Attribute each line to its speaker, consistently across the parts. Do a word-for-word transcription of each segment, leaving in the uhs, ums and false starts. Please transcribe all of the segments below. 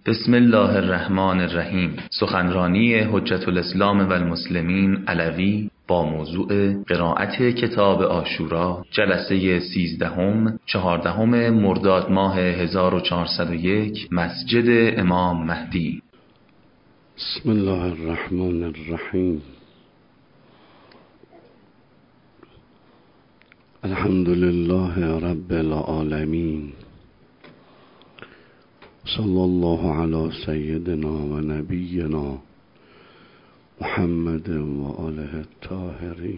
Speaker 1: بسم الله الرحمن الرحیم. سخنرانی حجت الاسلام و المسلمین علوی با موضوع قرائت کتاب عاشورا، جلسه سیزدهم چهاردهم مرداد ماه هزار و چهارصد و یک، مسجد امام مهدی.
Speaker 2: بسم الله الرحمن الرحیم. الحمد لله رب العالمین، صلی الله علی سیدنا و نبینا محمد و آله الطاهرین.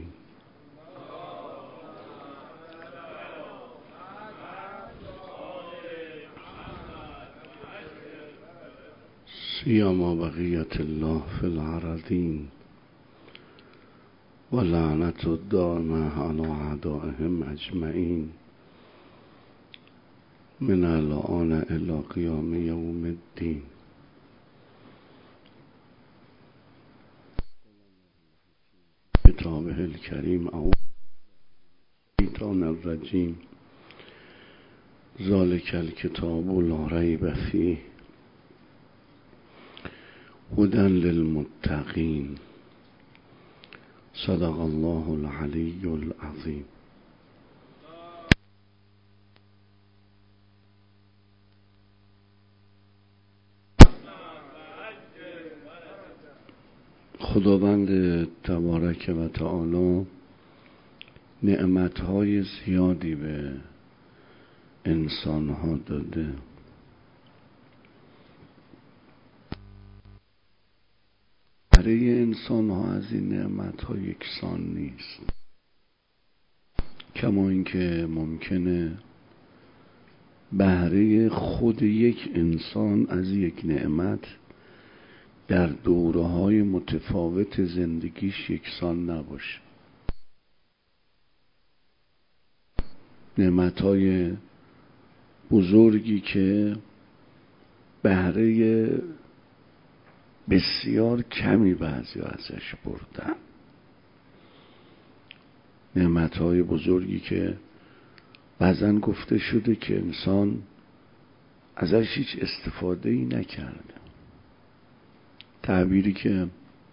Speaker 2: سیما بقیت الله فی الارضین و لعنت الدائمة علی اعدائهم اجمعین من الآن الی قیام یوم الدین. کتابه الکریم اعوذ بالشیطان الرجیم. ذالک الکتاب لا ریب فیه هدی للمتقین. صدق الله العلی العظیم. خداوند تبارک و تعالی نعمتهای زیادی به انسانها داده. برای انسانها از این نعمتها یکسان نیست، کما اینکه ممکنه بهره خود یک انسان از یک نعمت در دوره‌های متفاوت زندگیش یکسان نباشه. نعمت‌های بزرگی که بهره بسیار کمی بعضی ازش بردن، نعمت‌های بزرگی که بعضن گفته شده که انسان ازش هیچ استفاده‌ای نکرده. تعبیری که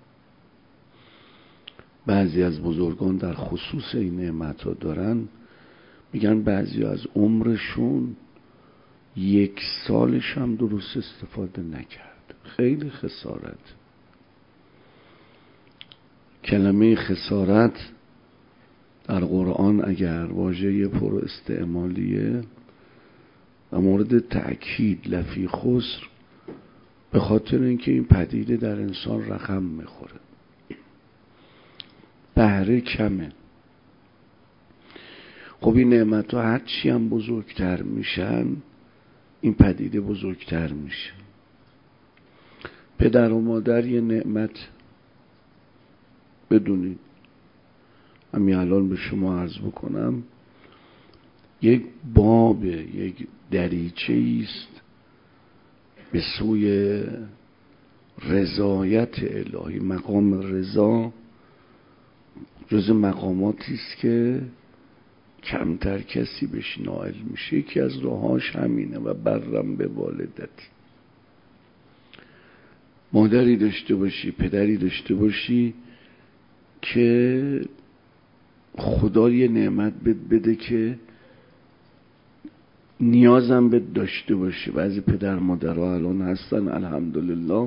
Speaker 2: بعضی از بزرگان در خصوص این نعمت‌ها دارن، میگن بعضی از عمرشون یک سالش هم درست استفاده نکرد. خیلی خسارت. کلمه خسارت در قرآن اگر واژه پر استعمالیه و مورد تأکید لفی خسر، به خاطر اینکه این پدیده در انسان رقم میخوره. بهره کمه. خب این نعمت ها هرچی هم بزرگتر میشن، این پدیده بزرگتر میشه. پدر و مادر یه نعمت، بدونید همین الان به شما عرض بکنم، یک باب، یک دریچه است به سوی رضایت الهی. مقام رضا جز مقاماتی است که کمتر کسی بهش نائل میشه. یکی از راهاش همینه. و برم به والدتی. مادری داشته باشی، پدری داشته باشی که خدا یه نعمت بده که نیازم به داشته باشه. بعضی پدر مادرها الان هستن الحمدلله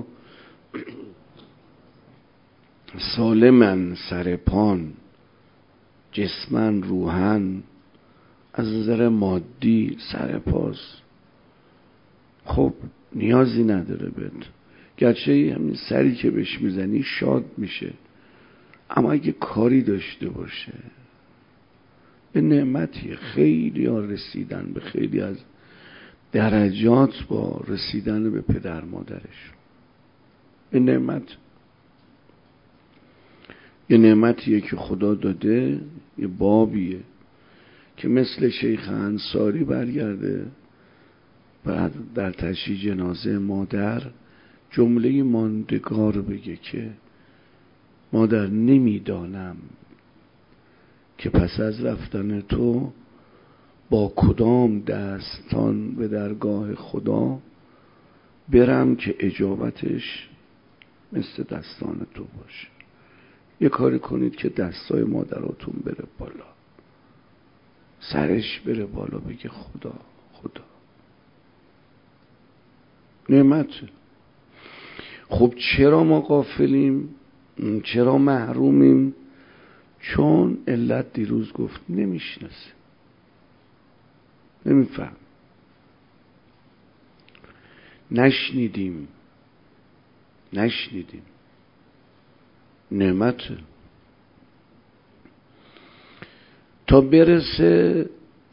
Speaker 2: سالمن، سرپان، جسمن، روحن، از نظر مادی سرپاس. خب نیازی نداره بهت، گرچه همین سری که بهش میزنی شاد میشه، اما اگه کاری داشته باشه به نعمتی. خیلی ها رسیدن به خیلی از درجات با رسیدن به پدر مادرش. به نعمت، یه نعمتیه که خدا داده، یه بابیه که مثل شیخ انصاری برگرده بعد در تشییع جنازه مادر جمله ماندگار بگه که مادر نمیدانم که پس از رفتن تو با کدام دستان به درگاه خدا برم که اجابتش مثل دستان تو باشه. یه کاری کنید که دستای مادراتون بره بالا، سرش بره بالا، بگه خدا خدا. نعمته. خب چرا ما غافلیم؟ چرا محرومیم؟ چون علت دیروز گفت نمیشناسیم، نمیفهم، نشنیدیم نشنیدیم نعمته. تا برسه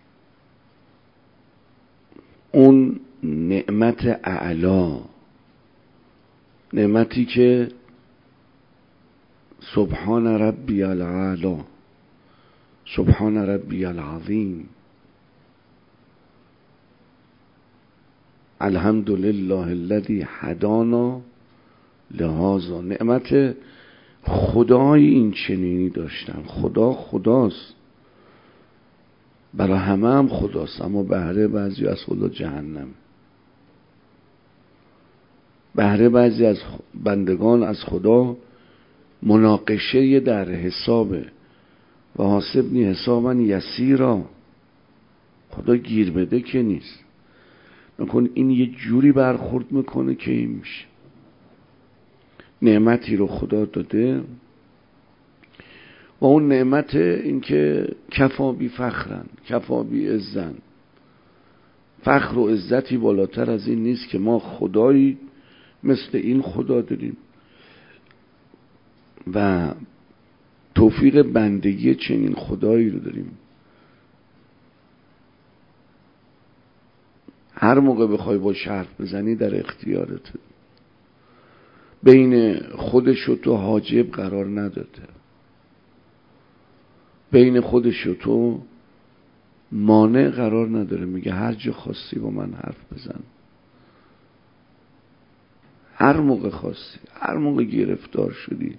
Speaker 2: اون نعمت اعلا، نعمتی که سبحان ربی العالی، سبحان ربی العظیم، الحمد لله الذی هدانا لهذا، نعمت خدای این چنینی داشتن. خدا خداست، برای همه هم خداست، اما بهره بعضی از خدا جهنم، بهره بعضی از بندگان از خدا مناقشه در حسابه و حاسبنی حسابا یسیرا. خدا گیر بده که نیست. نکن این یه جوری برخورد میکنه که این میشه. نعمتی رو خدا داده و اون نعمت این که کفا بی فخرن، کفا بی عزن. فخر و عزتی بالاتر از این نیست که ما خدایی مثل این خدا داریم و توفیق بندگی چنین خدایی رو داریم. هر موقع بخوای با حرف بزنی در اختیارته. بین خودش و تو حاجب قرار نداده، بین خودش و تو مانع قرار نداره. میگه هر جا خواستی با من حرف بزن، هر موقع خواستی، هر موقع گرفتار شدی،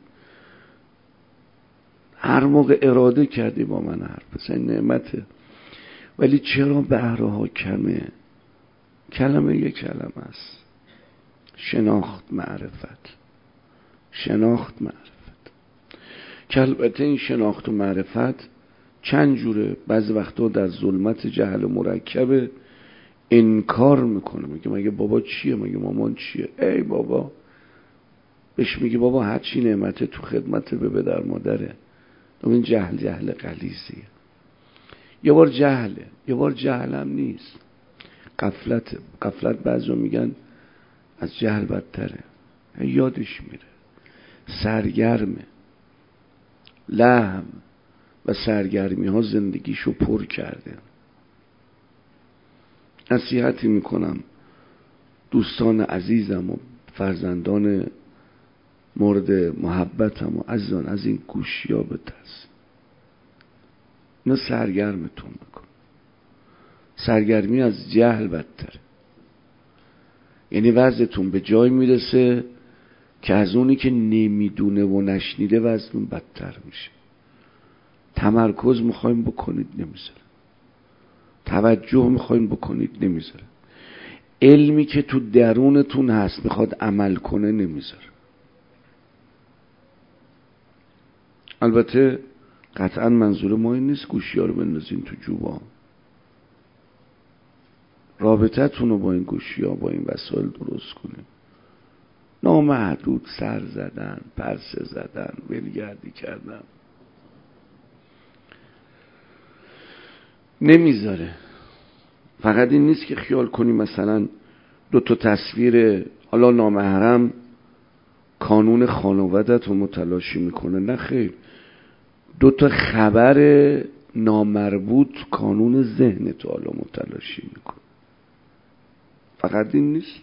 Speaker 2: هر موقع اراده کردی با من حرف بزن. نعمته. ولی چرا بهره ها کمه؟ کلمه یک کلمه است: شناخت، معرفت. شناخت، معرفت. که البته این شناخت و معرفت چند جوره. بعضی وقتا در ظلمت جهل مرکب انکار میکنه، میگه مگه بابا چیه، مگه مامان چیه. ای بابا، بهش میگه بابا هر چی نعمته تو خدمت به در مادره. این جهل جهل غلیظیه. یه بار جهله، یه بار جهل هم نیست، غفلت. غفلت بعضی میگن از جهل بدتره. یادش میره، سرگرمه، لهو و سرگرمی ها زندگیشو پر کرده. نصیحتی میکنم دوستان عزیزم و فرزندان مورد محبتم و عزیزان، از این گوشی ها بترسید. اینا سرگرمتون میکن. سرگرمی از جهل بدتره. یعنی وضعتون به جای میرسه که از اونی که نمیدونه و نشنیده وضعتون بدتر میشه. تمرکز میخوایم بکنید نمیذاره، توجه میخوایم بکنید نمیذاره، علمی که تو درونتون هست میخواد عمل کنه نمیذاره. البته قطعا منظور ما این نیست گوشی ها رو بندازین تو جوبا. رابطه تون رو با این گوشی ها، با این وسایل درست کنید. نامحدود سر زدن، پرسه زدن، ولگردی کردن نمیذاره. فقط این نیست که خیال کنی مثلا دو تا تصویر حالا نامحرم کانون خانوادت رو متلاشی میکنه. نه خیر، دو تا خبر نامربوط کانون ذهنت رو حالا متلاشی میکنه. فقط این نیست.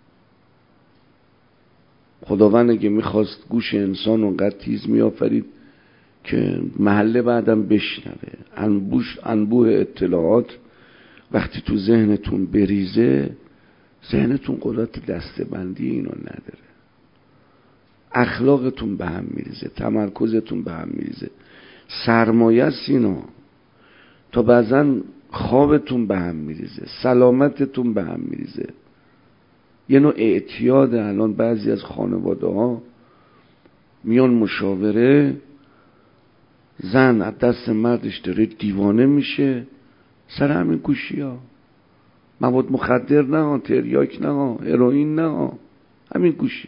Speaker 2: خداوند اگه میخواست گوش انسان اونقدر تیز میآفرید که محله بعدم بشنوه. انبوش انبوه اطلاعات وقتی تو ذهنتون بریزه، ذهنتون قدرت دسته‌بندی اینو نداره. اخلاقتون به هم میریزه، تمرکزتون به هم میریزه، سرمایه است اینا. تا بعضن خوابتون به هم میریزه، سلامتتون به هم میریزه. یه نوع اعتیاد الان بعضی از خانواده ها میان مشاوره، زن از دست مردش داره دیوانه میشه سر همین گوشی ها، مواد مخدر نه ها، تریاک نه ها، هروئین نه ها، همین گوشی.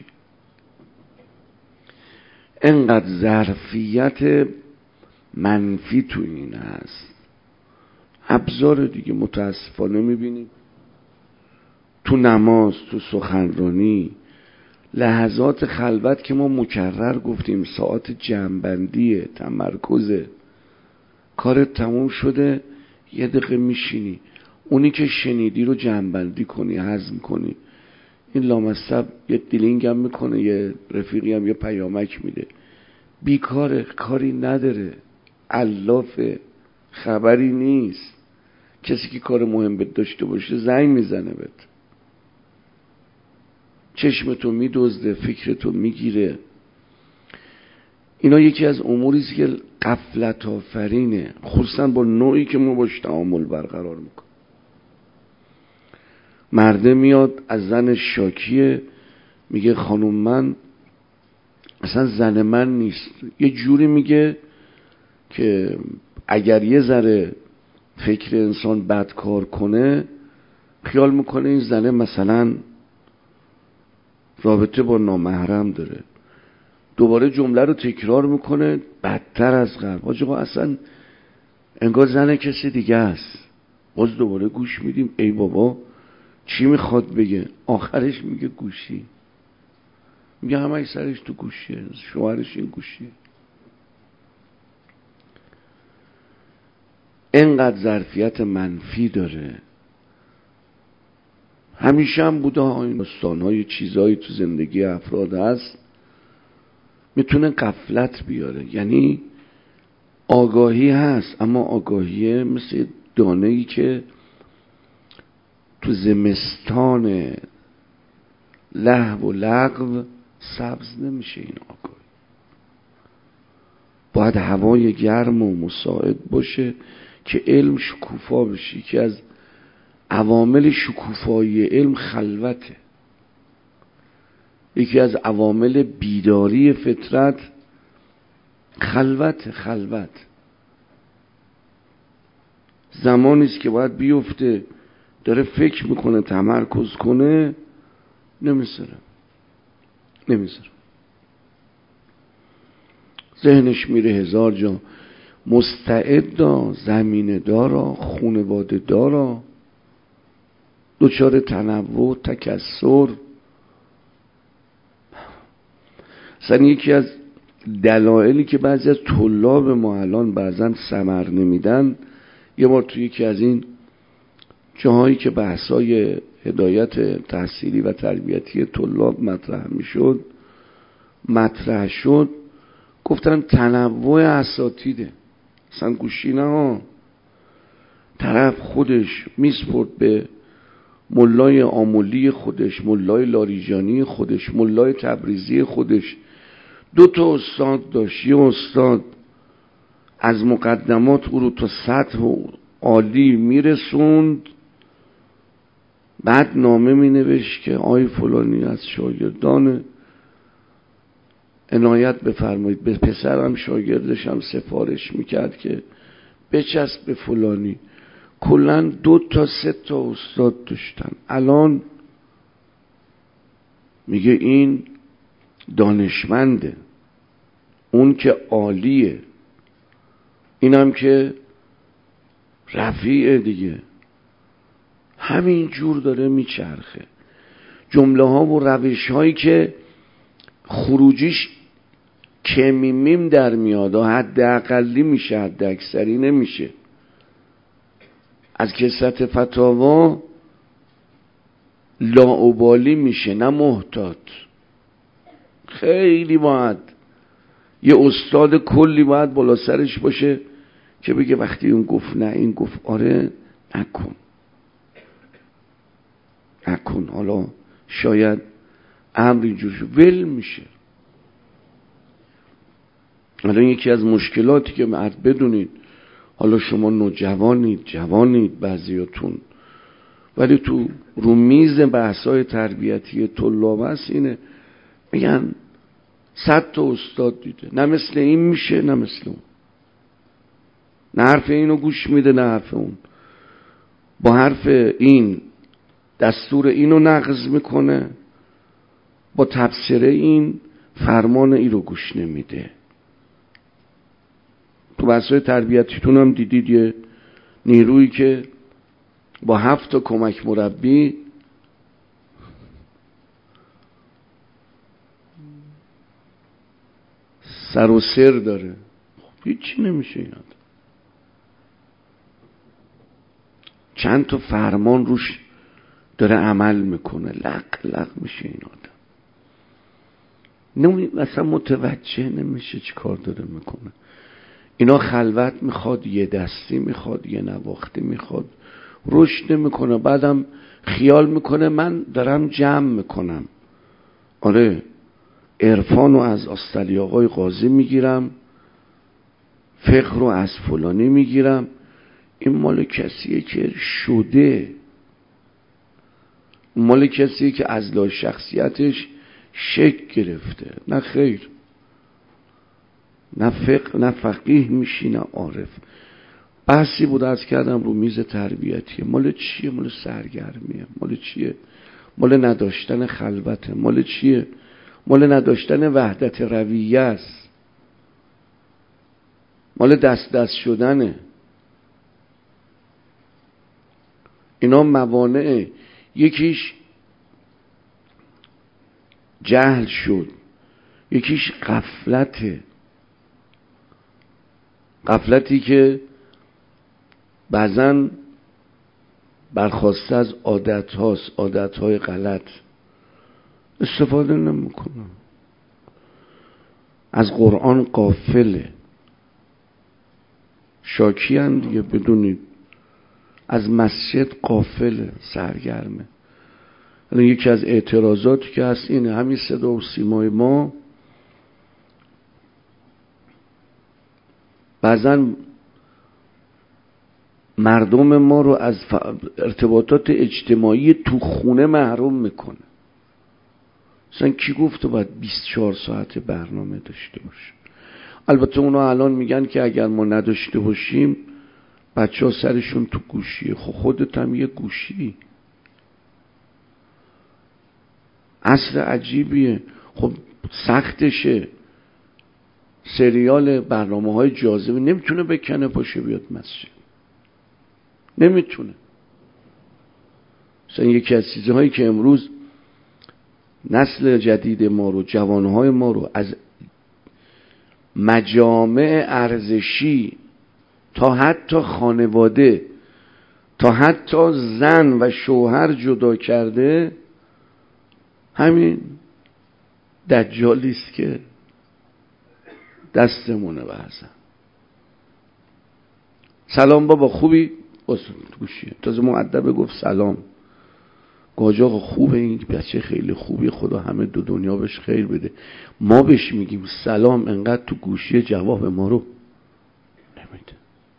Speaker 2: انقدر ظرفیت منفی تو این هست. ابزار دیگه متاسفانه میبینیم تو نماز، تو سخنرانی، لحظات خلوت که ما مکرر گفتیم ساعت جمع‌بندیه، تمرکزه، کارت تموم شده یه دقیقه میشینی اونی که شنیدی رو جمع‌بندی کنی، هضم کنی. این لامصب یه دیلینگ هم میکنه، یه رفیقی هم یه پیامک میده، بیکاره، کاری نداره، علافه، خبری نیست. کسی که کار مهم بهت داشته باشه زنگ میزنه بهت، چشمتو میدزده، فکرتو میگیره. اینا یکی از اموریست که غفلت آفرینه، خصوصا با نوعی که ما باش تعامل برقرار میکنیم. مرده میاد از زن شاکیه، میگه خانوم من اصلا زن من نیست. یه جوری میگه که اگر یه ذره فکر انسان بدکار کنه خیال میکنه این زنه مثلا رابطه با نامحرم داره. دوباره جمله رو تکرار میکنه بدتر از قبل. حاج آقا اصلا انگار زن کسی دیگه است. باز دوباره گوش میدیم، ای بابا چی میخواد بگه؟ آخرش میگه گوشی. میگه همه سرش تو گوشیه، شوهرش این گوشیه. اینقدر ظرفیت منفی داره. همیشه هم بوده این داستان‌های چیزایی تو زندگی افراد هست، میتونه غفلت بیاره. یعنی آگاهی هست اما آگاهیه مثل دانه‌ای که تو زمستان لهو و لغو سبز نمیشه. این آگاهی باید هوای گرم و مساعد باشه که علم شکوفا بشه. که از عوامل شکوفایی علم خلوته. یکی از عوامل بیداری فطرت خلوت. خلوت زمانیست که باید بیفته داره فکر میکنه، تمرکز کنه، نمیذاره نمیذاره ذهنش میره هزار جا. مستعد زمینه دارا، خونواده دارا، دچار تنوع، تکثر. مثلا یکی از دلایلی که بعضی از طلاب ما الان بعضن ثمر نمیدن، یه بار توی یکی از این جاهایی که بحثای هدایت تحصیلی و تربیتی طلاب مطرح میشد مطرح شد، گفتن تنوع اساتیده. اصلا گوشی نه، طرف خودش میسپرد به ملای آمولی خودش، ملای لاریجانی خودش، ملای تبریزی خودش. دو تا استاد داشت. یه استاد از مقدمات او رو تا سطح عالی میرسوند، بعد نامه می نوشت که آی فلانی از شاگردان عنایت بفرمایید. به پسرم شاگردش هم سفارش میکرد که بچسب به فلانی. کلن دو تا سه تا استاد داشتن. الان میگه این دانشمنده، اون که عالیه، اینم که رفیعه دیگه. همین جور داره میچرخه. جمله ها و روش هایی که خروجیش کمیمیم در میاد، حد اقلی میشه، حد اکثری نمیشه. از کثرت فتاوا لاابالی میشه، نه محتاط. خیلی باید یه استاد کلی باید بالا سرش باشه که بگه وقتی اون گفت نه این گفت آره، نکن نکن. حالا شاید امر اینجور شد، ول میشه. الان یکی از مشکلاتی که مرد بدونید، حالا شما نوجوانید، جوانید، بعضیاتون ولی تو رو میز بحث‌های تربیتی طلاب هست اینه، میگن صد تا استاد دیده، نه مثل این میشه نه مثل اون، نه حرف اینو گوش میده نه حرف اون، با حرف این دستور اینو نقض میکنه، با تبصره این فرمان این رو گوش نمیده. تو بحث‌های تربیتیتون هم دیدید یه نیرویی که با هفت تا کمک مربی سر و سر داره، هیچی نمیشه این آدم. چند تا فرمان روش داره عمل میکنه، لق لق میشه این آدم. نمی مثلا متوجه نمیشه چی کار داره میکنه. اینا خلوت میخواد، یه دستی میخواد، یه نواختی میخواد، رشد نمیکنه. بعدم خیال میکنه من دارم جمع میکنم. آره عرفان رو از آستلی آقای قاضی میگیرم، فقه رو از فلانی میگیرم. این مال کسیه که شده، مال کسیه که از لای شخصیتش شکل گرفته. نه خیر، نه فقه نه فقیه میشی نه عارف. بحثی بود از کردم رو میز تربیتیه. مال چیه؟ مال سرگرمیه. مال چیه؟ مال نداشتن خلوته. مال چیه؟ مال نداشتن وحدت رویه است. مال دست دست شدنه. اینا موانع، یکیش جهل شد، یکیش غفلته. غفلتی که بعضن برخواسته از عادت هاست، عادت های غلط، استفاده نمیکنه. از قرآن غافله، شاکی هم دیگه بدونید. از مسجد غافله، سرگرمه. الان یکی از اعتراضاتی که هست اینه، همین صدا و سیمای ما بعضا مردم ما رو از ارتباطات اجتماعی تو خونه محروم میکنه. مثلا کی گفته باید بیست و چهار ساعت برنامه داشته باشه؟ البته اونا الان میگن که اگر ما نداشته باشیم بچه ها سرشون تو گوشیه. خب خودت هم یه گوشی. اصل عجیبیه. خب سختشه. سریال برنامه های جاذبه نمیتونه بکنه پاشه بیاد مسجد، نمیتونه. مثلا یکی از چیزهایی که امروز نسل جدید ما رو، جوانهای ما رو از مجامع ارزشی تا حتی خانواده، تا حتی زن و شوهر جدا کرده، همین دجالیست که دستمونه. بعضا سلام بابا خوبی؟ گوشیه. تازه مؤدب گفت سلام. گاج آقا خوبه، این بچه خیلی خوبی، خدا همه دو دنیا بهش خیر بده. ما بهش میگیم سلام، انقدر تو گوشی جواب ما رو نمیده.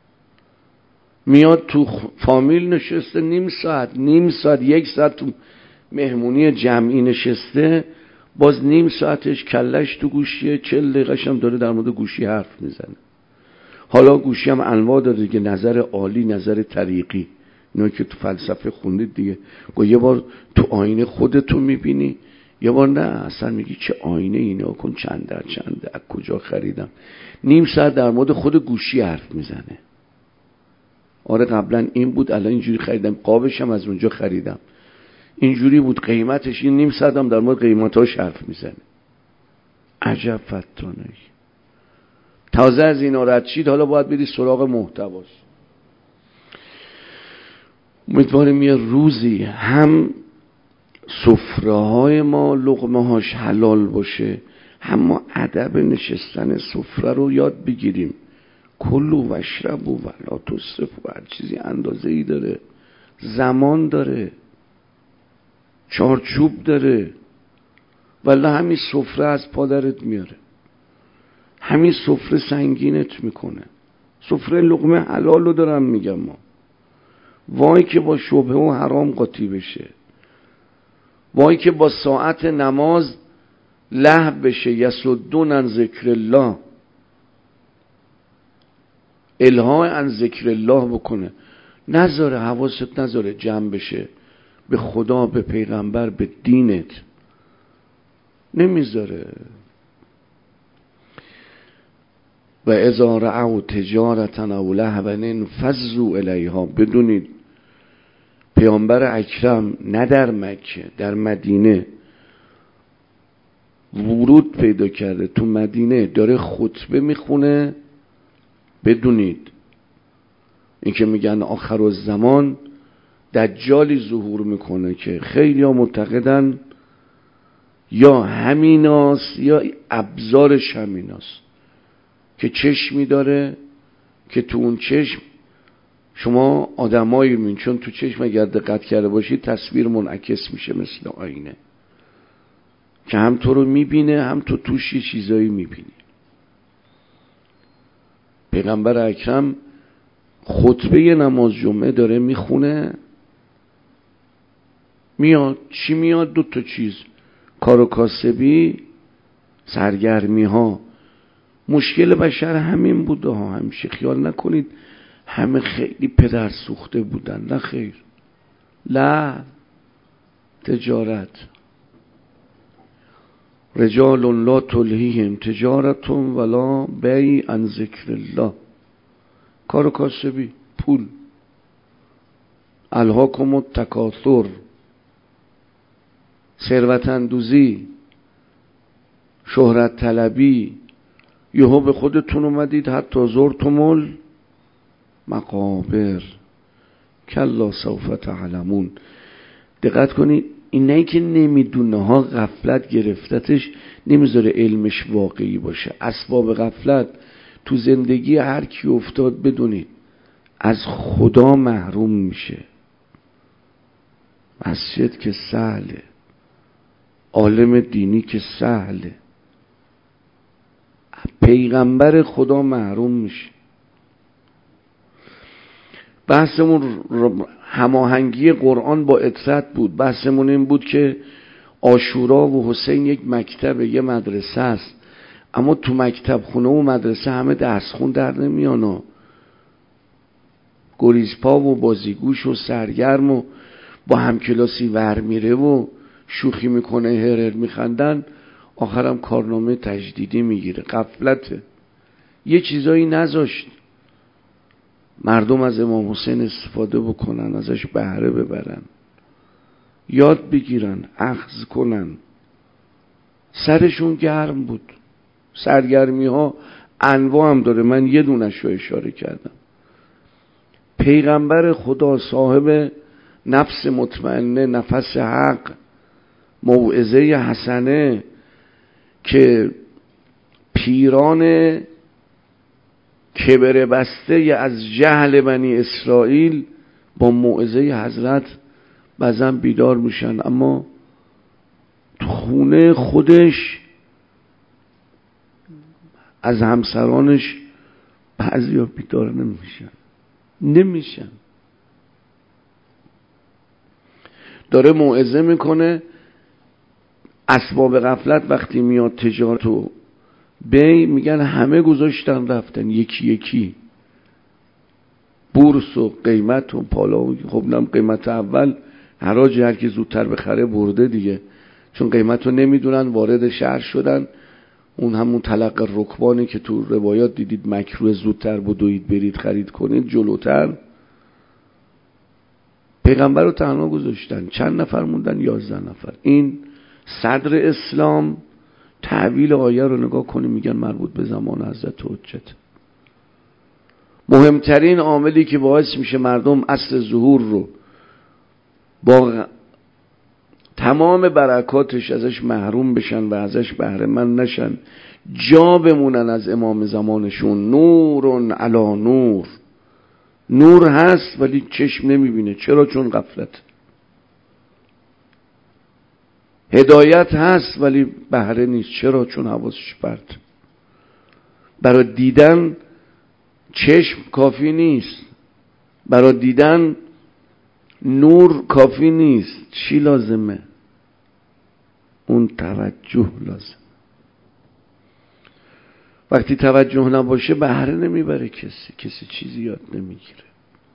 Speaker 2: میاد تو فامیل نشسته نیم ساعت نیم ساعت یک ساعت تو مهمونی جمعی نشسته، باز نیم ساعتش کلش تو گوشیه، چل دقیقش هم داره در مورد گوشی حرف میزنه. حالا گوشی هم انواع داره دیگه، نظر عالی، نظر طریقی، اینا که تو فلسفه خوندید دیگه. گو یه بار تو آینه خودتو میبینی، یه بار نه اصلا میگی چه آینه اینا کن، چند در چنده، از کجا خریدم. نیم ساعت در مورد خود گوشی حرف میزنه. آره قبلا این بود، الان اینجوری خریدم، قابش هم از اونجا خریدم، اینجوری بود قیمتش. این نیم ساعت هم در مورد قیمتاش حرف میزنه. عجب فتانه. تازه از اینا رد شید، حالا باید بری سراغ محتواش. امیدواریم یه روزی هم سفره های ما لقمه هاش حلال باشه، هم ما ادب نشستن سفره رو یاد بگیریم. کلوا و اشربوا و لا تسرفوا. هر چیزی اندازه ای داره، زمان داره، چارچوب داره. والله همین سفره از پادرت میاره، همین سفره سنگینت میکنه. سفره لقمه حلال رو دارم میگم. ما وای که با شبهه و حرام قاطی بشه، وای که با ساعت نماز لهو بشه. یصدون عن ذکر الله، الها عن ذکر الله بکنه، نذاره حواست نذاره جمع بشه به خدا، به پیغمبر، به دینت، نمیذاره. و اذا رأوا تجارة او لهوا انفضوا الیها. بدونید پیامبر اکرم نه در مکه، در مدینه ورود پیدا کرده، تو مدینه داره خطبه میخونه. بدونید این که میگن آخر الزمان دجالی ظهور میکنه که خیلی ها معتقدن یا همیناست یا ابزارش همیناست، که چشمی داره که تو اون چشم شما آدمایی میبینید، چون تو چشم اگر دقت کرده باشید تصویر منعکس میشه مثل آینه، که هم تو رو میبینه هم تو توش یه چیزایی میبینی. پیغمبر اکرم خطبه نماز جمعه داره میخونه، میاد چی میاد؟ دو تا چیز، کار و کاسبی، سرگرمی ها. مشکل بشر همین بوده ها، همیشه خیال نکنید همه خیلی پدر سوخته بودن، نه خیر. لا تجارت، رجال لا تلهیهم تجارت ولا بیع عن ذکر الله. کار و کاسبی، پول. الهاکم التکاثر، ثروت اندوزی، شهرت طلبی. یهو به خودتون اومدید حتی زرتم المقابر کلا سوف تعلمون. دقت کنید، اینایی که نمیدونه ها غفلت گرفتتش، نمیذاره علمش واقعی باشه. اسباب غفلت تو زندگی هر کی افتاد بدونید از خدا محروم میشه. مسجد که سهله، عالم دینی که سهله، پیغمبر خدا محروم میشه. بحثمون هماهنگی قرآن با اطرت بود. بحثمون این بود که عاشورا و حسین یک مکتب، یه مدرسه است، اما تو مکتب خونه و مدرسه همه درس خون در نمیانا، گریزپا و بازیگوش و سرگرم و با همکلاسی ور میره و شوخی میکنه، هرر میخندن، آخرم کارنامه تجدیدی میگیره. غفلته. یه چیزایی نذاشت مردم از امام حسین استفاده بکنن، ازش بهره ببرن، یاد بگیرن، اخذ کنن. سرشون گرم بود. سرگرمی ها انواع هم داره، من یه دونش رو اشاره کردم. پیغمبر خدا صاحب نفس مطمئنه، نفس حق، موعظه حسنه، که پیران کبر بسته از جهل بنی اسرائیل با موعظه حضرت بعضن بیدار میشن، اما تو خونه خودش از همسرانش بعضیا بیدار نمیشن نمیشن داره موعظه میکنه. اسباب غفلت وقتی میاد تجارت و بی، میگن همه گذاشتن رفتن یکی یکی، بورس و قیمت و پالا و خب نم قیمت اول حراج هر کی زودتر بخره برده دیگه، چون قیمت رو نمیدونن وارد شهر شدن. اون همون تلق رکبانی که تو روایات دیدید مکروه، زودتر بدوید برید خرید کنید جلوتر. پیغمبر رو تنها گذاشتن، چند نفر موندن؟ یازده نفر. این صدر اسلام. تعویل آیه رو نگاه کنیم، میگن مربوط به زمان حضرت حجت. مهمترین عاملی که باعث میشه مردم اصل ظهور رو با تمام برکاتش ازش محروم بشن و ازش بهره مند نشن، جا بمونن از امام زمانشون. نورن علی نور، نور هست ولی چشم نمیبینه. چرا؟ چون غفلت. هدایت هست ولی بهره نیست. چرا؟ چون حواسش پرت. برای دیدن چشم کافی نیست، برای دیدن نور کافی نیست. چی لازمه؟ اون توجه لازم. وقتی توجه نباشه بهره نمیبره کسی، کسی چیزی یاد نمیگیره.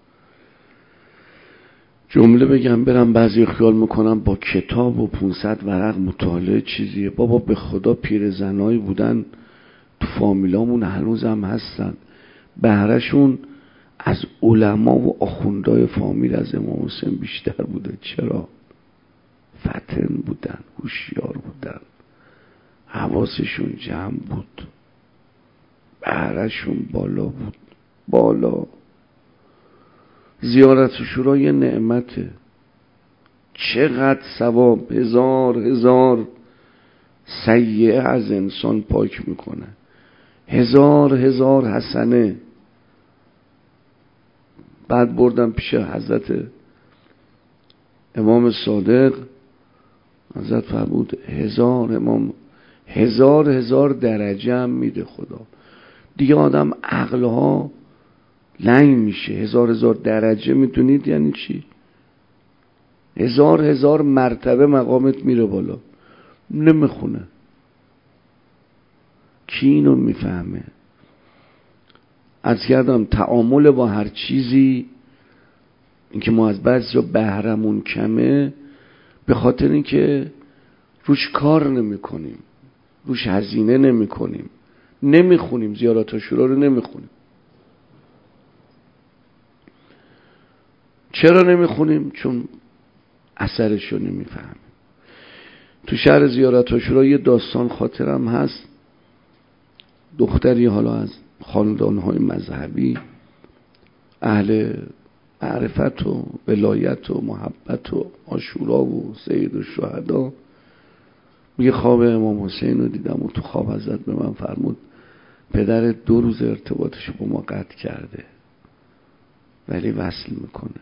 Speaker 2: جمله بگم برم بعضی خیال میکنم با کتاب و پونصد ورق مطالعه چیزیه. بابا به خدا پیرزنایی بودن تو فامیلامون هنوز هم هستن، بهرهشون از علما و آخوندهای فامیل از امام حسین بیشتر بوده. چرا؟ فطن بودن، هوشیار بودن، حواسشون جمع بود، بهرهشون بالا بود. بالا. زیارت شورا یه نعمته. چقدر ثواب، هزار هزار سیئه از انسان پاک میکنه، هزار هزار حسنه. بعد بردم پیش حضرت امام صادق، حضرت فرمود هزار امام هزار هزار درجه هم میده خدا. دیگه آدم عقلها لنگ میشه. هزار هزار درجه میدونید یعنی چی؟ هزار هزار مرتبه مقامت میره بالا. نمیخونه. کی اینو میفهمه؟ عرض کردم تعامل با هر چیزی، اینکه ما از بعضی جا بهرمون کمه به خاطر اینکه روش کار نمی کنیم، روش هزینه نمی کنیم، نمی خونیم، زیارات عاشورا رو نمی خونیم. چرا نمی خونیم؟ چون اثرش رو نمی فهمیم. تو شهر زیارت عاشورا یه داستان خاطرم هست. دختری حالا از خاندانهای مذهبی، اهل معرفت و ولایت و محبت و عاشورا و سید الشهدا، میگه خواب امام حسین رو دیدم و تو خواب حضرت به من فرمود پدر دو روز ارتباطش با ما قطع کرده ولی وصل میکنه.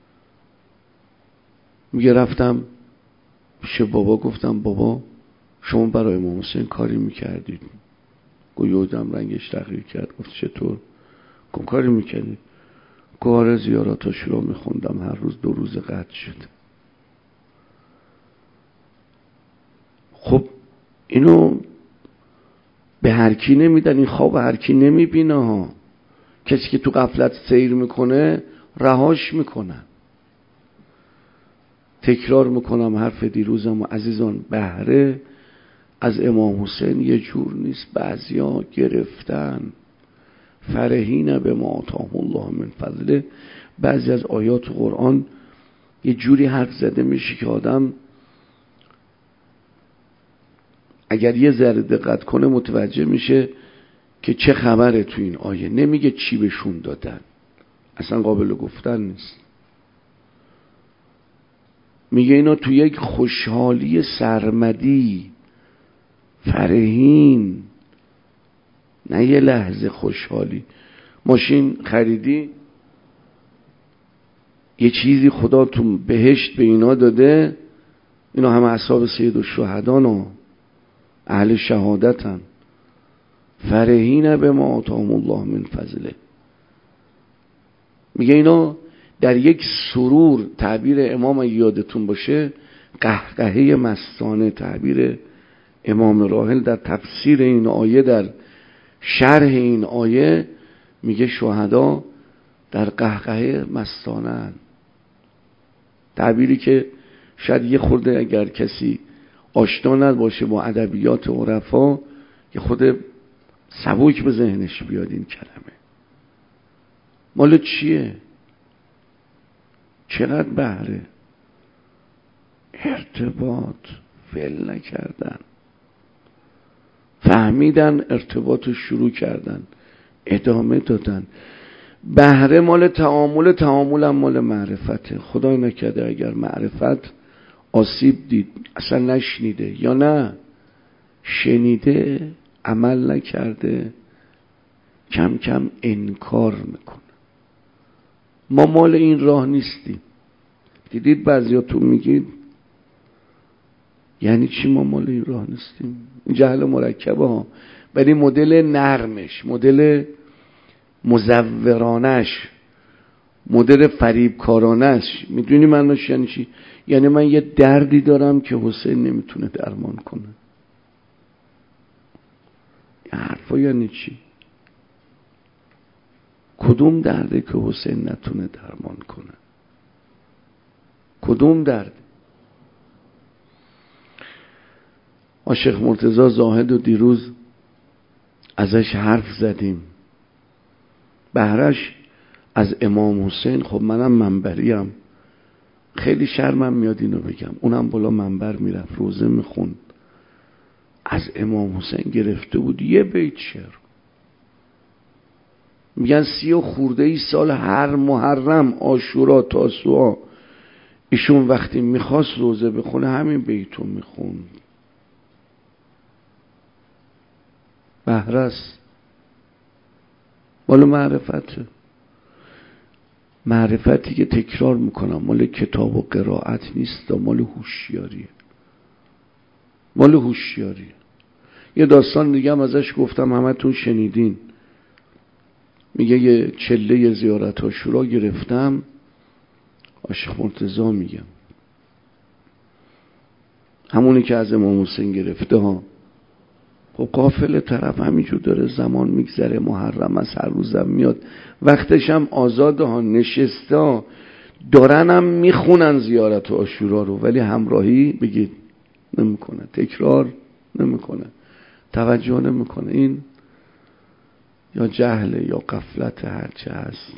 Speaker 2: میگه رفتم پیش بابا، گفتم بابا شما برای امام حسین کاری میکردید؟ گویودم رنگش تغییر کرد. گفت چطور؟ گفت کاری میکردید؟ گواره زیارات عاشورا میخوندم، هر روز دو روز قطع شد. خب اینو به هر کی نمیدن، این خواب هر کی نمیبینه ها. کسی که تو غفلت سیر میکنه رهاش میکنن. تکرار میکنم حرف دیروزم و عزیزان، بهره از امام حسین یه جور نیست. بعضیا گرفتن فرحین به ما آتاه الله من فضله. بعضی از آیات قرآن یه جوری حرف زده میشه که آدم اگر یه ذره دقت کنه متوجه میشه که چه خبره تو این آیه. نمیگه چی بهشون دادن، اصلا قابل گفتن نیست. میگه اینا تو یک خوشحالی سرمدی فرحین، نه یه لحظه خوشحالی. ماشین خریدی، یه چیزی خدا تو بهشت به اینا داده، اینا همه اصحاب سید الشهدان و اهل شهادتن. فرحین به ما آتاهم الله من فضله. میگه اینا در یک سرور، تعبیر امام یادتون باشه قهقهه مستانه، تعبیر امام راحل در تفسیر این آیه، در شرح این آیه میگه شهدا در قهقهه مستانه. تعبیری که شاید یه خورده اگر کسی آشنا نباشه با ادبیات عرفا یه خورده سبک به ذهنش بیاد این کلمه. مال چیه؟ چقدر بهره؟ ارتباط. فعل نکردن، فهمیدن، ارتباط شروع کردن، ادامه دادن. بهره مال تعامل، تعامل هم مال معرفته. خدای نکرده اگر معرفت آسیب دید، اصلا نشنیده یا نه شنیده عمل نکرده، کم کم انکار میکنه. ما مال این راه نیستیم. دیدید بعضیاتون میگید یعنی چی ما مال این راه نیستیم؟ این جهل مرکبه ها. ولی مدل نرمش، مدل مزورانش، مدل فریب کارانش. میدونی معناش یعنی چی؟ یعنی من یه دردی دارم که حسین نمیتونه درمان کنه. این حرفا یعنی چی؟ کدوم درده که حسین نتونه درمان کنه؟ کدوم درد؟ شیخ مرتضی زاهد و دیروز ازش حرف زدیم، بهرش از امام حسین. خب منم منبریم، خیلی شرمم میاد اینو بگم، اونم بالا منبر میرفت روزه میخوند، از امام حسین گرفته بود یه بیت شعر. میگن سی و خورده ای سال هر محرم عاشورا تاسوعا ایشون وقتی میخواست روزه بخونه همین بیتو میخوند. بهرست مال معرفته، معرفتی که تکرار میکنم مال کتاب و قرائت نیست، مال هوشیاریه، مال هوشیاریه. یه داستان دیگه هم ازش گفتم، همتون شنیدین. میگه یه چله زیارت عاشورا گرفتم، شیخ مرتضی میگم همونی که از امام حسین گرفته ها. خب قافل طرف همینجور داره زمان میگذره، محرم از هر روزم میاد، وقتش هم آزاده ها، نشسته ها، دارنم میخونن زیارت عاشورا رو، ولی همراهی بگید نمیکنه، تکرار نمیکنه، توجه نمیکنه. این یا جهله یا غفلت، هرچه هست.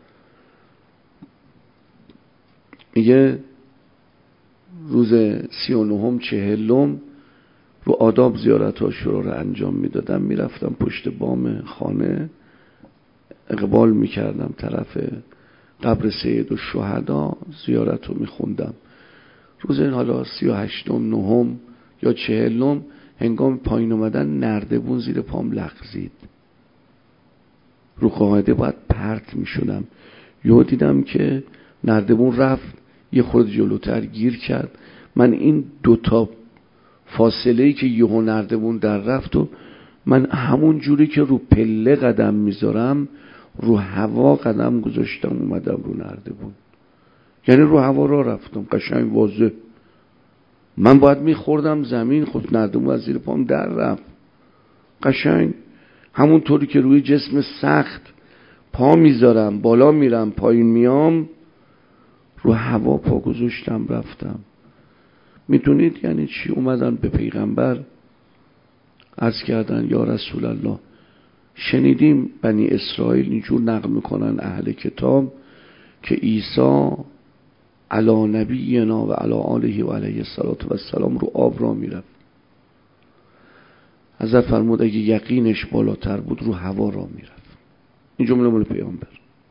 Speaker 2: میگه روز سی و نهم چهلم رو آداب زیارت عاشورا رو انجام میدادم، میرفتم پشت بام خانه اقبال میکردم طرف قبر سید الشهدا، زیارت رو میخوندم. روز این حالا سی و هشتم نهم یا چهلم هنگام پایین اومدن نردبون زیر پام لغزید، رو قاعده باید پرت میشدم، یهو دیدم که نردبون رفت یه خورده جلوتر گیر کرد. من این دوتا فاصله‌ای که یهو نردبون در رفت و من همون جوری که رو پله قدم میذارم رو هوا قدم گذاشتم اومدم رو نردبون، یعنی رو هوا را رفتم قشنگ واضح. من باید میخوردم زمین، خود نردبون از زیر پام در رفت قشنگ همون طوری که روی جسم سخت پا میذارم بالا میرم پایین میام، رو هوا پا گذاشتم رفتم. میدونید یعنی چی؟ اومدن به پیغمبر عرض کردن یا رسول الله، شنیدیم بنی اسرائیل اینجور نقل میکنن اهل کتاب که عیسی علی نبینا و علی آله و علیه السلام رو آب را میرفت. حضرت فرمود اگه یقینش بالاتر بود رو هوا را میرفت. این جمله مال پیامبر.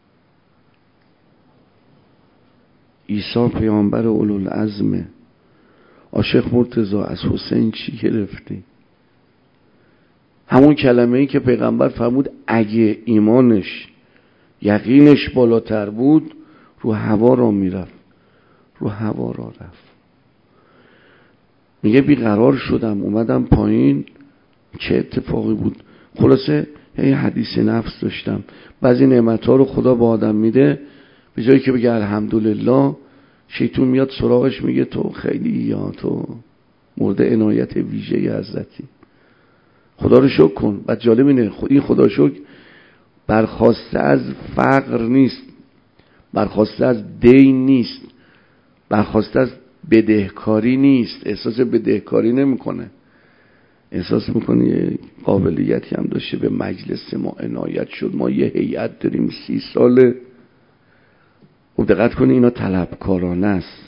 Speaker 2: عیسی پیامبر اولوالعزمه. شیخ مرتضی از حسین چی گرفتی؟ همون کلمه ای که پیغمبر فرمود اگه ایمانش یقینش بالاتر بود رو هوا را میرفت، رو هوا را رفت. میگه بیقرار شدم اومدم پایین، چه اتفاقی بود؟ خلاصه یه حدیث نفس داشتم، بعضی نعمت‌ها رو خدا به آدم میده، به جایی که بگه الحمدلله شیطون میاد سراغش میگه تو خیلی یا تو مورد عنایت ویژه حضرتی، خدا رو شکر کن. بعد جالب اینه این خدا شکر برخواسته از فقر نیست، برخواسته از دین نیست، برخواسته از بدهکاری نیست، احساس بدهکاری نمیکنه، احساس میکنه یه قابلیتی هم داشته به مجلس ما عنایت شد، ما یه هیئت داریم سی ساله. و دقت کنی اینا طلبکارانه است.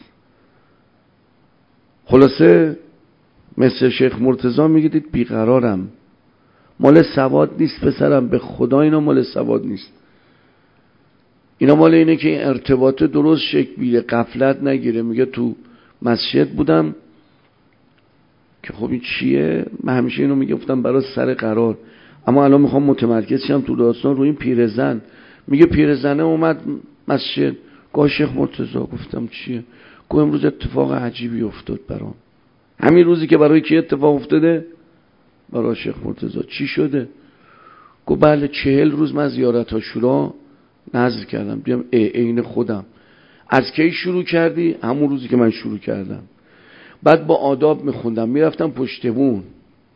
Speaker 2: خلاصه مثل شیخ مرتضی میگید بیقرارم، مال سواد نیست پسرم، به خدا اینا مال سواد نیست، اینا مال اینه که این ارتباط درست شکل بگیره، غفلت نگیره. میگه تو مسجد بودم که خب این چیه، من همیشه اینو میگفتم برای سر قرار، اما الان میخوام متمرکز شم تو داستان روی این پیرزن. میگه پیرزنه اومد مسجد، گاه شیخ مرتضی، گفتم چیه؟ گفت امروز اتفاق عجیبی افتاد برام. همین روزی که برای کی اتفاق افتاده؟ برای شیخ مرتضی. چی شده؟ گفت بله چهل روز من زیارت عاشورا نظر کردم بیام عین خودم. از کی شروع کردی؟ همون روزی که من شروع کردم. بعد با آداب میخوندم، میرفتم پشت بون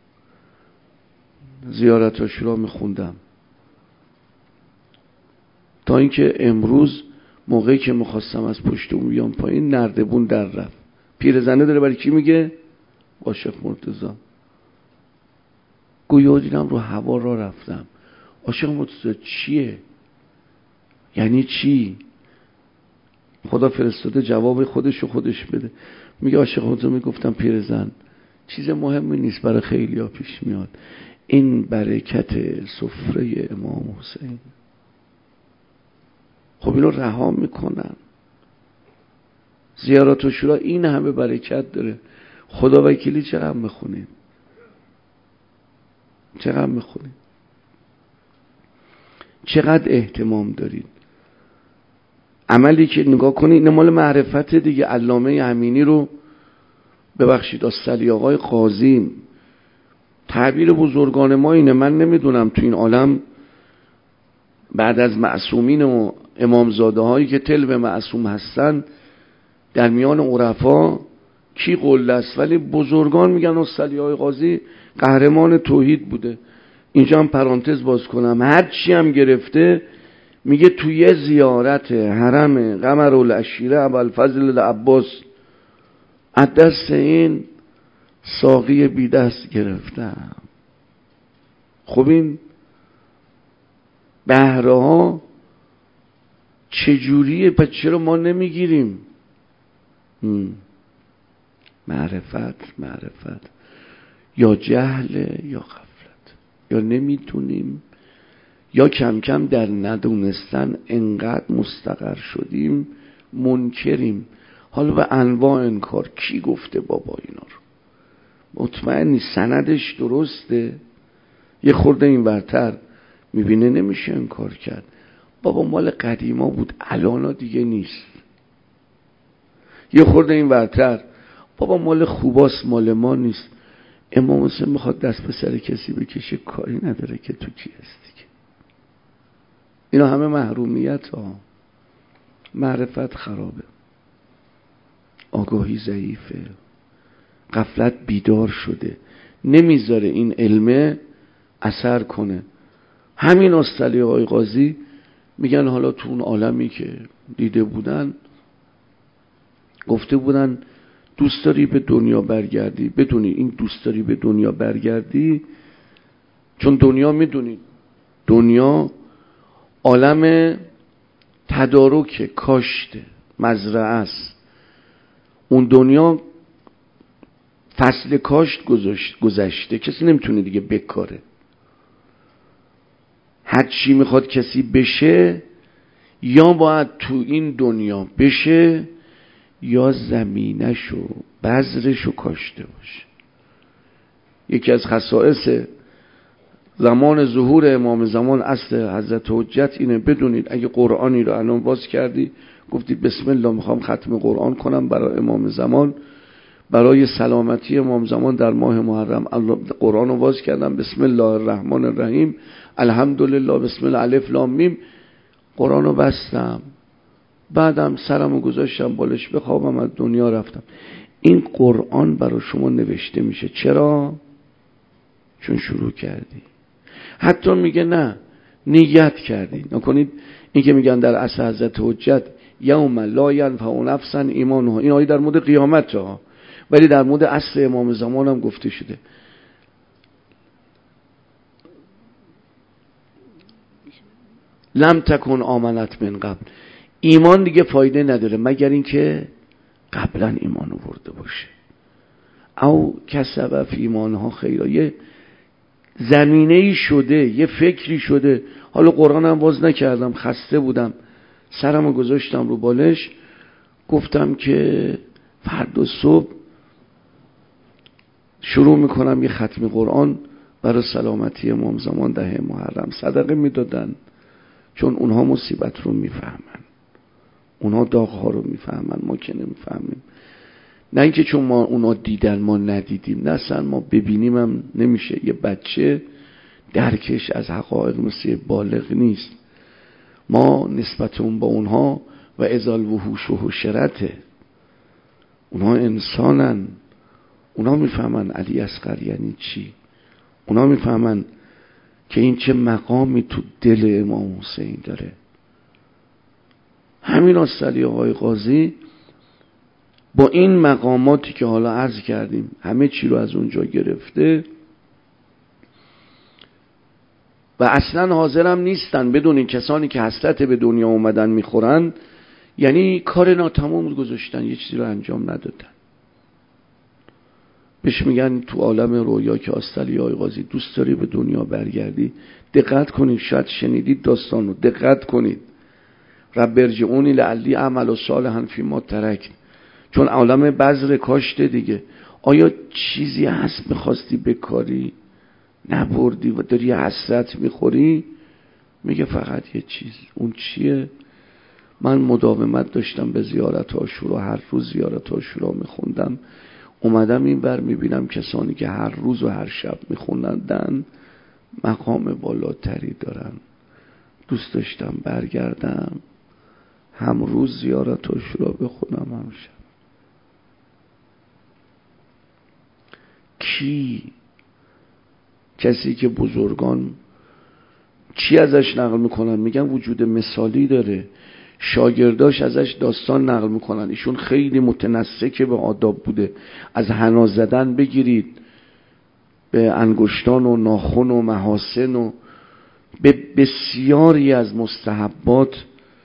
Speaker 2: زیارت عاشورا میخوندم، تا اینکه امروز موقعی که میخواستم از پشت بون بیام پایین نردبون در رفت. پیرزنه داره برای کی میگه؟ با شیخ مرتضی. گویا دیدم رو هوا را رفتم. آشق مرتضی چیه؟ یعنی چی؟ خدا فرستاده جواب خودشو خودش بده. میگه عاشق مرتضی میگفتم پیرزن چیز مهمی نیست، برای خیلی ها پیش میاد، این برکت سفره امام حسین. خب اینو رها میکنن. زیارت عاشورا این همه برکت داره. خدا وکیلی چقدر میخونید؟ چقدر میخونید؟ چقدر اهتمام دارید؟ عملی که نگاه کنید این مال معرفت دیگه. علامه امینی رو ببخشید استالی آقای قاضی، تعبیر بزرگان ما اینه. من نمیدونم تو این عالم بعد از معصومین و امامزاده هایی که تلو معصوم هستن در میان عرفا کی قله است، ولی بزرگان میگن استالی آقای قاضی قهرمان توحید بوده. اینجا هم پرانتز باز کنم، هر چی هم گرفته میگه توی زیارت حرم قمرالعشیره ابوالفضل العباس از دست این ساقی بی دست گرفتم. خب این بهره ها چجوریه؟ پس چرا ما نمیگیریم؟ معرفت معرفت یا جهل یا غفلت، یا نمیتونیم یا کم کم در ندونستن انقدر مستقر شدیم منکریم. حالا به انواع انکار. کی گفته بابا اینا رو؟ مطمئنی سندش درسته؟ یه خورده این ورتر میبینه نمیشه انکار کرد. بابا مال قدیما بود الانا دیگه نیست. یه خورده این ورتر بابا مال خوباست مال ما نیست. امام حسین میخواد دست به سر کسی بکشه کاری نداره که تو کی هستی. اینا همه محرومیت ها. معرفت خرابه، آگاهی ضعیفه، غفلت بیدار شده، نمیذاره این علمه اثر کنه. همین استالی آقای قاضی میگن حالا تو اون عالمی که دیده بودن گفته بودن دوست داری به دنیا برگردی؟ بدونی این دوست داری به دنیا برگردی چون دنیا میدونی دنیا عالم تدارک کاشت مزرعه است. اون دنیا فصل کاشت گذشته، کسی نمیتونه دیگه بکاره. هر چی میخواد کسی بشه یا باید تو این دنیا بشه یا زمینشو بذرشو کاشته باشه. یکی از خصائص زمان ظهور امام زمان اصل حضرت حجت اینه. بدونید اگه قرآنی رو الان باز کردی گفتی بسم الله میخوام ختم قرآن کنم برای امام زمان، برای سلامتی امام زمان در ماه محرم، قرآن رو باز کردم بسم الله الرحمن الرحیم الحمدلله بسم الله الف لام میم، قرآن رو بستم، بعدم سرمو گذاشتم بالش بخوابم، از دنیا رفتم. این قرآن برای شما نوشته میشه. چرا؟ چون شروع کردی. حتی میگه نه نیت کردی. نکنید این که میگن در عصر حضرت حجت یوم لا ینفع نفسا ایمانها، این آیه در مورد قیامت ها، ولی در مورد عصر امام زمان هم گفته شده. لم تکن آمنت من قبل، ایمان دیگه فایده نداره مگر اینکه قبلا ایمان آورده باشه. او کسب فی ایمانها خیرا، یه زمینه‌ای شده، یه فکری شده. حالا قرآن هم باز نکردم، خسته بودم، سرمو گذاشتم رو بالش، گفتم که فردا صبح شروع میکنم یه ختم قرآن برای سلامتی امام زمان ده محرم. صدقه میدادن چون اونها مصیبت رو میفهمن، اونها داغ‌ها رو میفهمن، ما که نمیفهمیم. نه اینکه چون ما اونا دیدن ما ندیدیم، نه اصلا ما ببینیم هم نمیشه. یه بچه درکش از حقایق مثل بالغ نیست. ما نسبت اون با اونها و ازال وحوش و حشرته. اونها انسانن، اونها میفهمن علی اصغر یعنی چی، اونها میفهمن که این چه مقامی تو دل امام حسین داره. همین آستعلی آقای قاضی با این مقاماتی که حالا عرض کردیم همه چی رو از اونجا گرفته و اصلا حاضرم نیستن بدون این کسانی که حسرت به دنیا اومدن میخورن، یعنی کار ناتمام گذاشتن، یه چیزی رو انجام ندادن. بهش میگن تو عالم رویا که آستعلی آقای قاضی دوست داری به دنیا برگردی، دقت کنید، شاید شنیدید داستان رو، دقت کنید. رب ارجعونی لعلی اعمل صالحا فیما ترکت، چون عالم بذر کاشته دیگه. آیا چیزی هست میخواستی بکاری نبردی و داری حسرت میخوری؟ میگه فقط یه چیز. اون چیه؟ من مداومت داشتم به زیارت عاشورا، هر روز زیارت عاشورا میخوندم، اومدم این بر میبینم کسانی که هر روز و هر شب میخوندن مقام بالاتری دارن. دوست داشتم برگردم هم روز زیارت عاشورا بخونم هم شب. کی؟ کسی که بزرگان چی ازش نقل میکنن؟ میگن وجود مثالی داره، شاگرداش ازش داستان نقل میکنن، ایشون خیلی متنسک به آداب بوده، از حنا زدن بگیرید به انگشتان و ناخن و محاسن و به بسیاری از مستحبات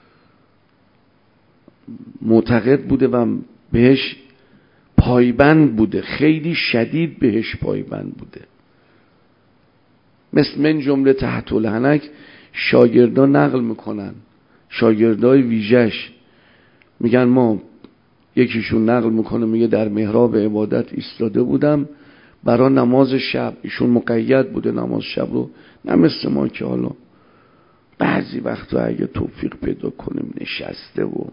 Speaker 2: معتقد بوده و بهش پایبند بوده، خیلی شدید بهش پایبند بوده. مثل من جمله تحت الحنک شاگردان نقل میکنن، شاگردای ویژش میگن ما، یکیشون نقل میکنه میگه در محراب عبادت ایستاده بودم برای نماز شب، ایشون مقید بوده نماز شب رو، نه مثل ما که حالا بعضی وقتا اگه توفیق پیدا کنیم نشسته و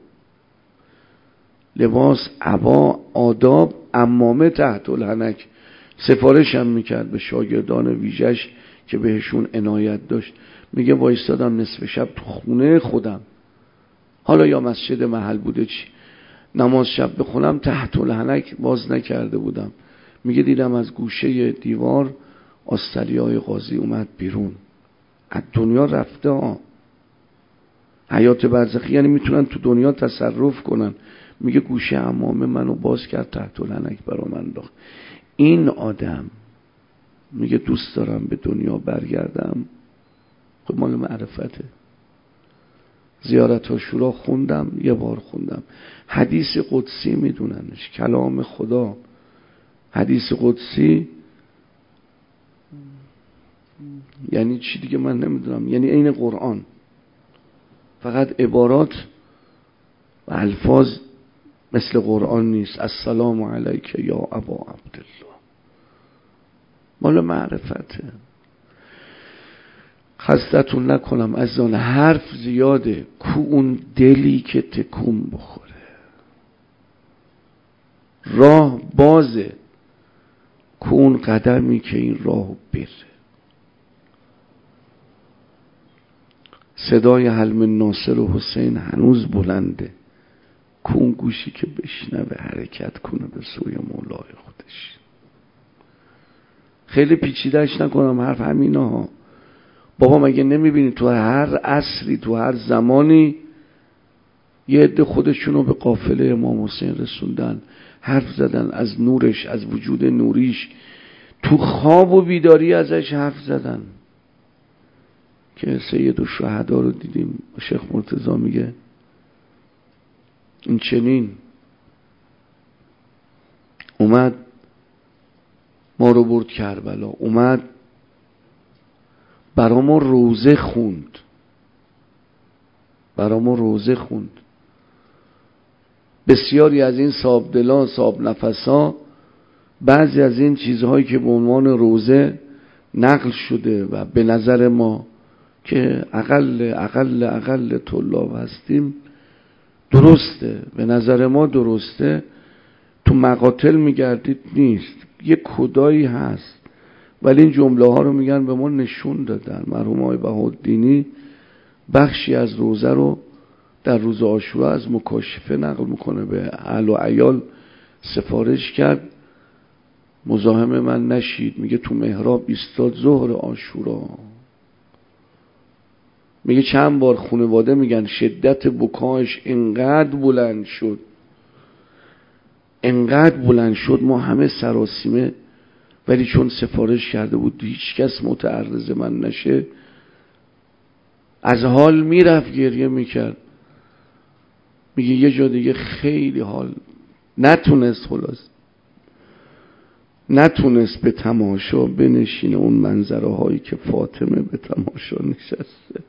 Speaker 2: لباس عبا آداب عمامه تحت الحنک سفارش هم میکرد به شاگردان ویژش که بهشون عنایت داشت. میگه وایستادم نصف شب تو خونه خودم، حالا یا مسجد محل بوده چی، نماز شب بخونم، تحت الحنک باز نکرده بودم. میگه دیدم از گوشه دیوار آستعلیای قاضی اومد بیرون، از دنیا رفته ها. حیات برزخی یعنی میتونن تو دنیا تصرف کنن. میگه گوشه عمامه منو باز کرد، تحت الحنک برا من انداخت. این آدم میگه دوست دارم به دنیا برگردم، خب مال معرفته. زیارت عاشورا خوندم، یه بار خوندم. حدیث قدسی میدوننش، کلام خدا. حدیث قدسی یعنی چی دیگه من نمیدونم، یعنی عین قرآن، فقط عبارات و الفاظ مثل قرآن نیست. السلام علیک یا ابا عبدالله، مال معرفته. خستتون نکنم از آن حرف زیاده، کو اون دلی که تکون بخوره. راه بازه، کو اون قدمی که این راهو بره. صدای حلم ناصر و حسین هنوز بلنده، کو اون گوشی که بشنوه حرکت کنه به سوی مولای خودش. خیلی پیچیدهش نکنم حرف همینا ها. بابا مگه نمیبینی تو هر عصری تو هر زمانی یه عده خودشونو به قافله امام حسین رسوندن، حرف زدن از نورش، از وجود نوریش، تو خواب و بیداری ازش حرف زدن. که سید الشهدا رو دیدیم، شیخ مرتضی میگه این چنین اومد ما رو برد کربلا، اومد برا ما روزه خوند، برا ما روزه خوند. بسیاری از این صاحب دلان صاحب نفسا بعضی از این چیزهایی که به عنوان روزه نقل شده و به نظر ما که اقل اقل اقل طلاب هستیم درسته، به نظر ما درسته، تو مقاتل میگردید نیست، یه کدایی هست، ولی این جمله ها رو میگن به ما نشون دادن. مرحوم آقای بهاءالدینی بخشی از روزه رو در روز عاشورا از مکاشفه نقل میکنه، به اهل و عیال سفارش کرد، مزاحم من نشید. میگه تو محراب ایستاد ظهر عاشورا، میگه چند بار خانواده میگن شدت بکاش انقدر بلند شد، انقدر بلند شد ما همه سراسیمه، ولی چون سفارش کرده بود هیچ کس متعرض من نشه، از حال میرفت گریه میکرد. میگه یه جا دیگه خیلی حال نتونست، خلاص نتونست به تماشا بنشینه اون منظره هایی که فاطمه به تماشا نشسته.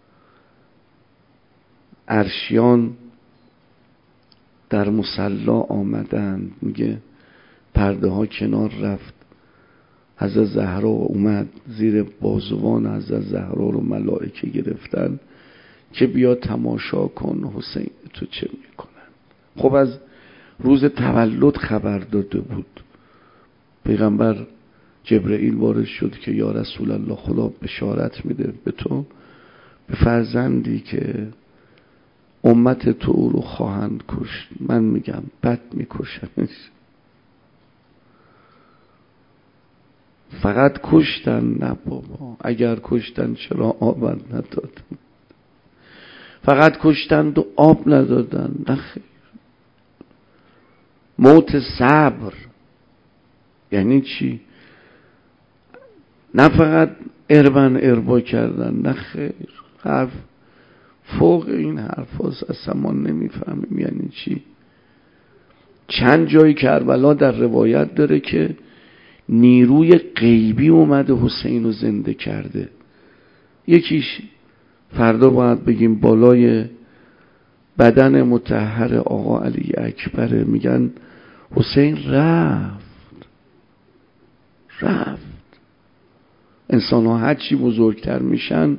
Speaker 2: عرشیان در مصلا آمدند، میگه پرده ها کنار رفت، حضرت زهرا اومد، زیر بازوان حضرت زهرا رو ملائکه گرفتن که بیا تماشا کن حسین تو چه میکنن. خب از روز تولد خبر داده بود، پیغمبر جبرئیل وارد شد که یا رسول الله خدا بشارت میده به تو، به فرزندی که امت تو او رو خواهند کشت، من میگم بد میکشنش. فقط کشتن؟ نه بابا، اگر کشتن چرا آب ندادن؟ فقط کشتند و آب ندادن؟ نه خیر. موت صبر یعنی چی؟ نه فقط اربن اربا کردن، نه خیر، حرف فوق این حرف هست، اصلا ما نمیفهمیم یعنی چی. چند جای کربلا در روایت داره که نیروی غیبی اومده حسین رو زنده کرده. یکیش فردا باید بگیم بالای بدن مطهر آقا علی اکبره، میگن حسین رفت رفت. انسان ها هر چی بزرگتر میشن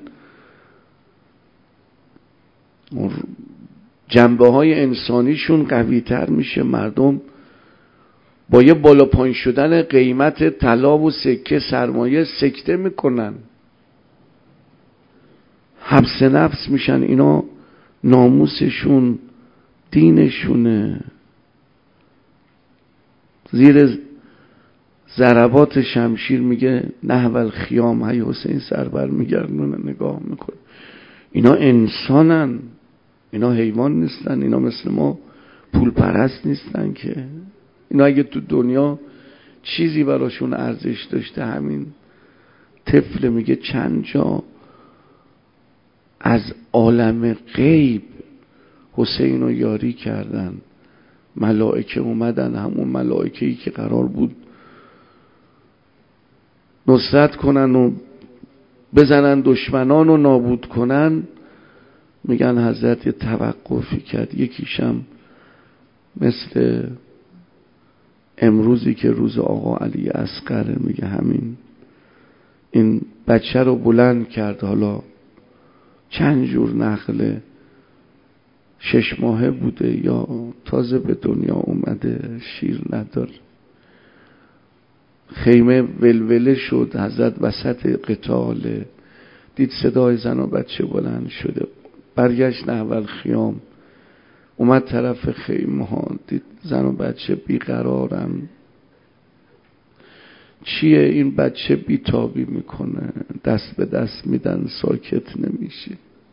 Speaker 2: جنبه های انسانیشون قوی تر میشه، مردم با یه بالا پایین شدن قیمت طلا و سکه سرمایه سکته میکنن، حبس نفس میشن. اینا ناموسشون دینشونه. زیر ضربات شمشیر میگه نحو الخیام، های حسین سربر میگردونه نگاه میکنه. اینا انسانن، اینا حیوان نیستن، اینا مثل ما پول پرست نیستن که. اینا اگه تو دنیا چیزی براشون ارزش داشته همین طفل، میگه چند جا از عالم غیب حسین رو یاری کردن، ملائکه اومدن، همون ملائکه‌ای که قرار بود نصرت کنن و بزنن دشمنان رو نابود کنن، میگن حضرت یه توقفی کرد. یکیشم مثل امروزی که روز آقا علی اصغر، میگه همین این بچه رو بلند کرد. حالا چند جور نقله، شش ماهه بوده یا تازه به دنیا اومده، شیر نداره. خیمه ولوله شد، حضرت وسط قتال دید صدای زن و بچه بلند شده، برگشت نحو الخیام، اومد طرف خیمه ها، دید زن و بچه بیقرارن. چیه این بچه بیتابی میکنه، دست به دست میدن ساکت نمیشه.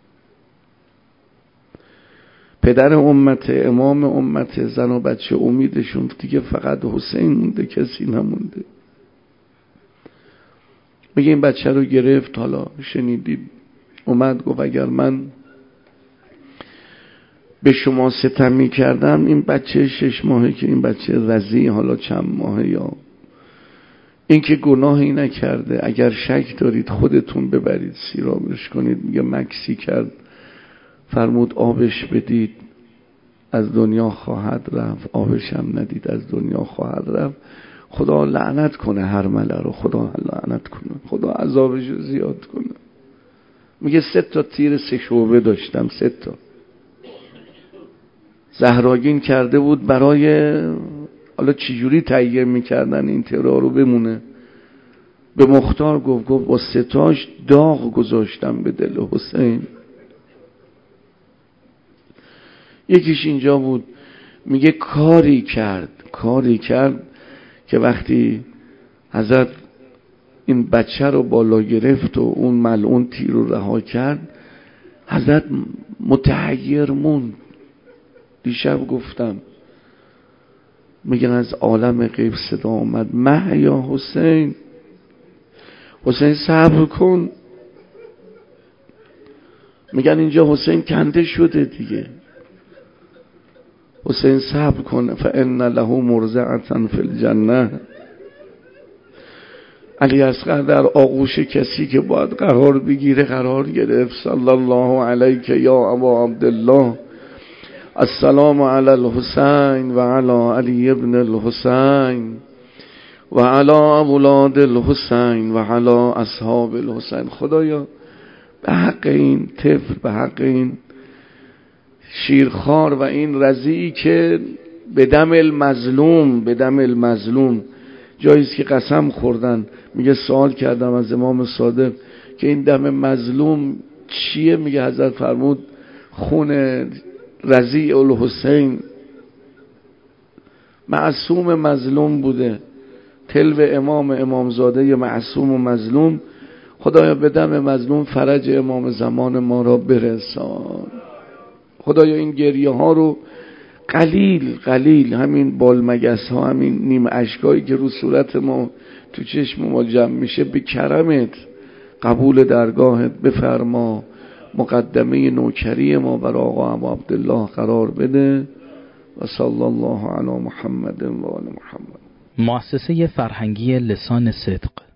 Speaker 2: پدر امت، امام امت، زن و بچه امیدشون دیگه فقط حسین مونده، کسی نمونده. میگه این بچه رو گرفت، حالا شنیدید اومد گفت اگر من به شما ستم میکردم، این بچه شش ماهه که این بچه رضی، حالا چند ماهه، یا این که گناهی نکرده، اگر شک دارید خودتون ببرید سیرابش کنید. میگه مکسی کرد، فرمود آبش بدید از دنیا خواهد رفت، آبش هم ندید از دنیا خواهد رفت. خدا لعنت کنه هر مله رو، خدا لعنت کنه، خدا عذابش رو زیاد کنه. میگه سه تا تیر سه شعبه داشتم، سه تا زهراگین کرده بود برای، حالا چجوری تهیه میکردن این ترا رو بمونه، به مختار گفت گفت با ستاش داغ گذاشتم به دل حسین. یکیش اینجا بود، میگه کاری کرد کاری کرد که وقتی حضرت این بچه رو بالا گرفت و اون ملعون تیر رو رها کرد، حضرت متحیر موند. دیشب گفتم میگن از عالم غیب صدا آمد، مه یا حسین، حسین صبر کن. میگن اینجا حسین کنده شده دیگه. حسین صبر کن، فان له مرضعة فی الجنه. علی اصغر در آغوش کسی که باید قرار بگیره قرار گرفت. صلی الله علیک یا ابا عبدالله، السلام علی الحسین و علی علی ابن الحسین و علی اولاد الحسین و علی اصحاب الحسین. خدایا به حق این طفل، به حق این شیرخوار و این رضیعی که به دم المظلوم، به دم المظلوم جاییست که قسم خوردن. میگه سوال کردم از امام صادق که این دم مظلوم چیه؟ میگه حضرت فرمود خون رضیع الحسین، معصوم مظلوم بوده، تلو امام امامزاده معصوم و مظلوم. خدایا به دم مظلوم فرج امام زمان ما را برسان. خدایا این گریه ها رو قلیل قلیل، همین بالمگس ها، همین نیم اشکایی که رو صورت ما تو چشم ما جمع میشه، به کرمت قبول درگاهت بفرما. مقدمه نوکری ما بر آقا ابو عبدالله قرار بده و صلی الله علی محمد و آل محمد.
Speaker 3: مؤسسه فرهنگی لسان صدق